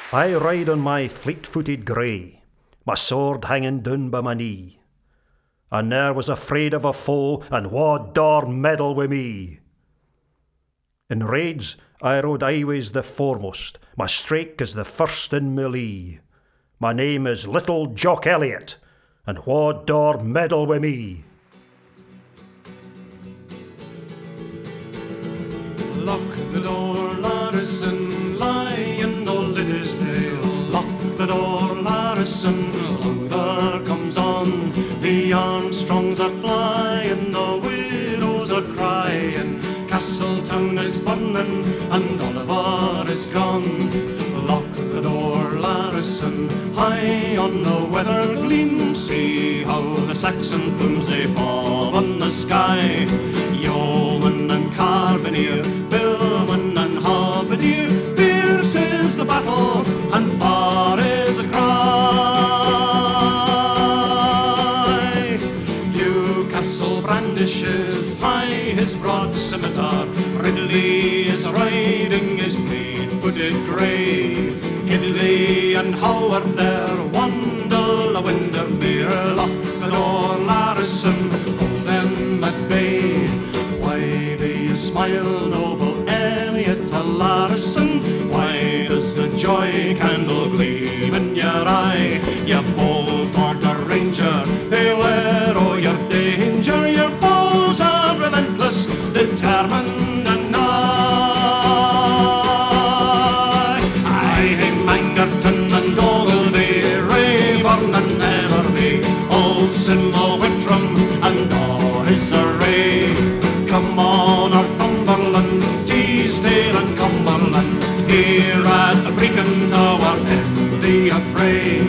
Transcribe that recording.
I ride on my fleet-footed grey, my sword hanging down by my knee. I ne'er was afraid of a foe, and wha daur meddle wi' me. In raids I rode always the foremost, my strake is the first in my lee. My name is Little Jock Elliot, and wha daur meddle wi' me. Lock the door, Larison, lion no Liddesdale. Lock the door, Larison, oh, there comes on. The Armstrongs are flying, the widows are crying. Castletown is burning, and Oliver is gone. Lock the door, Larison, high on the weather gleam. See how the Saxon plumes they bob on the sky. Yeoman and Carbineer, Billman and Halberdier, fierce is the battle, and far is the cry. Newcastle brandishes high his broad scimitar, Ridley is riding his fleet-footed grey. Hidley and Howard there wandle a Windermere. Lock the door, Larison, hold them at bay. Why do you smile, noble Elliot Larison? Why does the joy candle gleam in your eye? You bold border ranger, beware o' your danger. Your foes are relentless, determined and nigh. I hae Mangerton and Ogilvy, Rayburn and Netherby, old Simmo Whitram and all his array. Come on, Northumberland, Teesdale and Cumberland, here at the Brecon Tower in the affray.